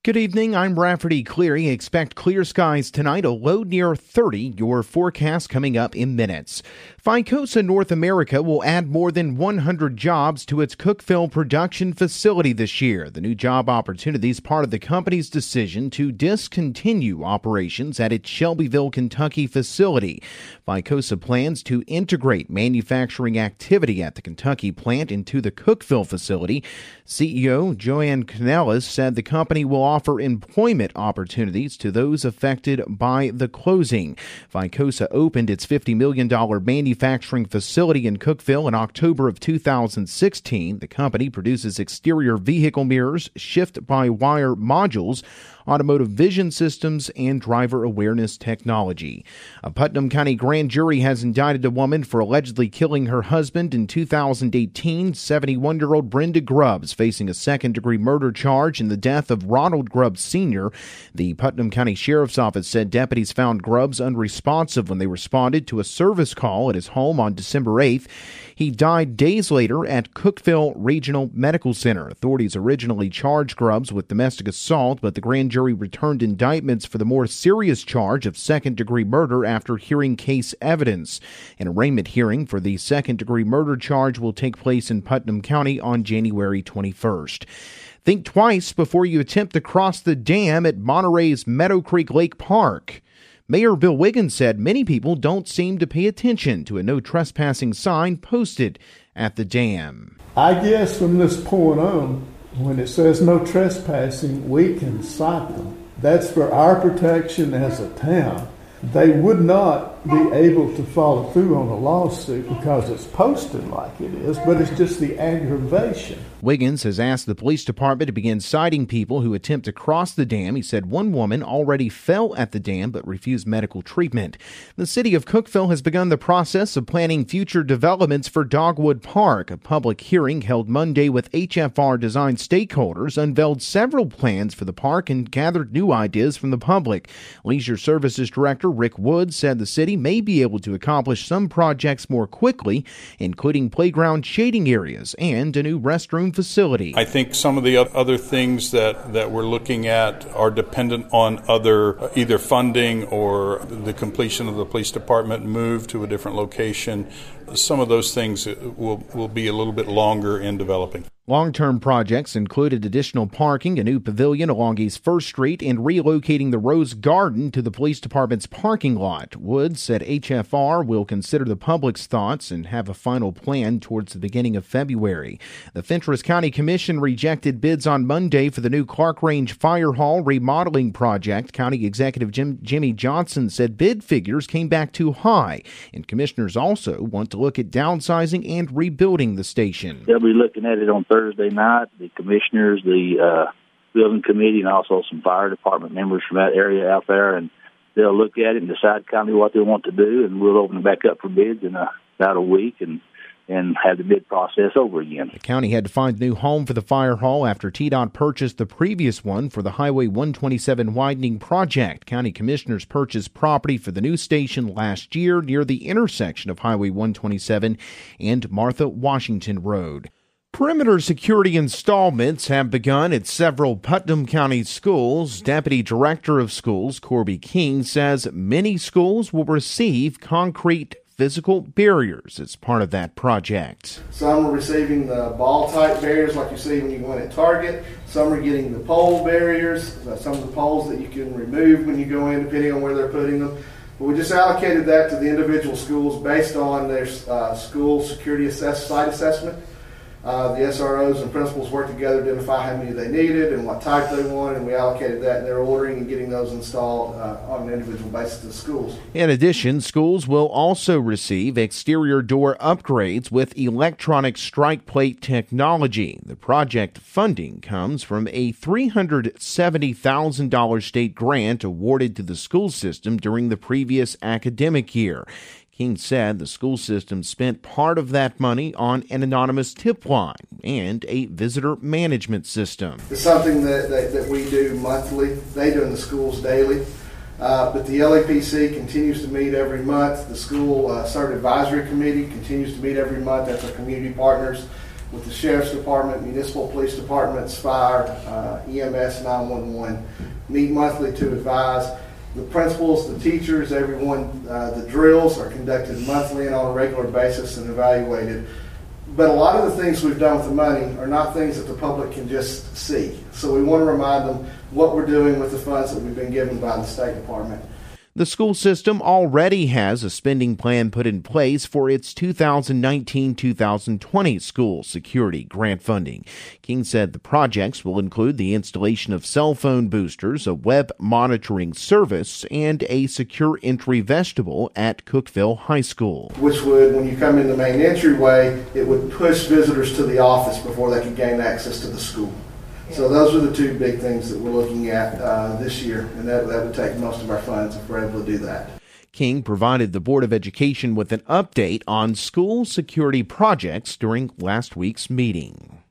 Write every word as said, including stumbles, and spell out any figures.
Good evening, I'm Rafferty Cleary. Expect clear skies tonight, a low near thirty. Your forecast coming up in minutes. Ficosa North America will add more than one hundred jobs to its Cookeville production facility this year. The new job opportunity is part of the company's decision to discontinue operations at its Shelbyville, Kentucky facility. Ficosa plans to integrate manufacturing activity at the Kentucky plant into the Cookeville facility. C E O Joanne Canellis said the company will offer employment opportunities to those affected by the closing. Ficosa opened its fifty million dollars manufacturing facility in Cookeville in October of two thousand sixteen. The company produces exterior vehicle mirrors, shift-by-wire modules, automotive vision systems, and driver awareness technology. A Putnam County grand jury has indicted a woman for allegedly killing her husband in two thousand eighteen. seventy-one-year-old Brenda Grubbs facing a second-degree murder charge in the death of Ronald Grubbs Senior The Putnam County Sheriff's Office said deputies found Grubbs unresponsive when they responded to a service call at his home on December eighth. He died days later at Cookeville Regional Medical Center. Authorities originally charged Grubbs with domestic assault, but the grand jury returned indictments for the more serious charge of second-degree murder after hearing case evidence. An arraignment hearing for the second-degree murder charge will take place in Putnam County on January twenty-first. Think twice before you attempt to cross the dam at Monterey's Meadow Creek Lake Park. Mayor Bill Wiggins said many people don't seem to pay attention to a no trespassing sign posted at the dam. I guess from this point on, when it says no trespassing, we can cite them. That's for our protection as a town. They would not be able to follow through on a lawsuit because it's posted like it is, but it's just the aggravation. Wiggins has asked the police department to begin citing people who attempt to cross the dam. He said one woman already fell at the dam but refused medical treatment. The city of Cookeville has begun the process of planning future developments for Dogwood Park. A public hearing held Monday with H F R design stakeholders unveiled several plans for the park and gathered new ideas from the public. Leisure Services Director Rick Wood said the city may be able to accomplish some projects more quickly, including playground shading areas and a new restroom facility. I think some of the other things that, that we're looking at are dependent on other either funding or the completion of the police department move to a different location. Some of those things will, will be a little bit longer in developing. Long-term projects included additional parking, a new pavilion along East First Street, and relocating the Rose Garden to the police department's parking lot. Woods said H F R will consider the public's thoughts and have a final plan towards the beginning of February. The Fentress County Commission rejected bids on Monday for the new Clark Range Fire Hall remodeling project. County Executive Jim, Jimmy Johnson said bid figures came back too high, and commissioners also want to look at downsizing and rebuilding the station. They'll be looking at it on Thursday night. The commissioners, the uh, building committee, and also some fire department members from that area out there, and they'll look at it and decide kind of what they want to do, and we'll open it back up for bids in a, about a week and and have the bid process over again. The county had to find a new home for the fire hall after T DOT purchased the previous one for the Highway one twenty-seven widening project. County commissioners purchased property for the new station last year near the intersection of Highway one twenty-seven and Martha Washington Road. Perimeter security installments have begun at several Putnam County schools. Deputy Director of Schools Corby King says many schools will receive concrete physical barriers as part of that project. Some are receiving the ball-type barriers like you see when you go in at Target. Some are getting the pole barriers, uh, some of the poles that you can remove when you go in depending on where they're putting them. But we just allocated that to the individual schools based on their uh, school security assess- site assessment. Uh, the S R Os and principals worked together to identify how many they needed and what type they wanted, and we allocated that, and they're ordering and getting those installed uh, on an individual basis to schools. In addition, schools will also receive exterior door upgrades with electronic strike plate technology. The project funding comes from a three hundred seventy thousand dollars state grant awarded to the school system during the previous academic year. King said the school system spent part of that money on an anonymous tip line and a visitor management system. It's something that, that, that we do monthly. They do in the schools daily. Uh, but the L A P C continues to meet every month. The school uh, Cert Advisory Committee continues to meet every month. That's our community partners. with the Sheriff's Department, municipal police departments, fire, uh, E M S, nine one one, meet monthly to advise. The principals, the teachers, everyone, uh, the drills are conducted monthly and on a regular basis and evaluated. But a lot of the things we've done with the money are not things that the public can just see. So we want to remind them what we're doing with the funds that we've been given by the State Department. The school system already has a spending plan put in place for its two thousand nineteen to two thousand twenty school security grant funding. King said the projects will include the installation of cell phone boosters, a web monitoring service, and a secure entry vestibule at Cookeville High School. Which would, when you come in the main entryway, it would push visitors to the office before they could gain access to the school. So those are the two big things that we're looking at uh, this year, and that, that would take most of our funds if we're able to do that. King provided the Board of Education with an update on school security projects during last week's meeting.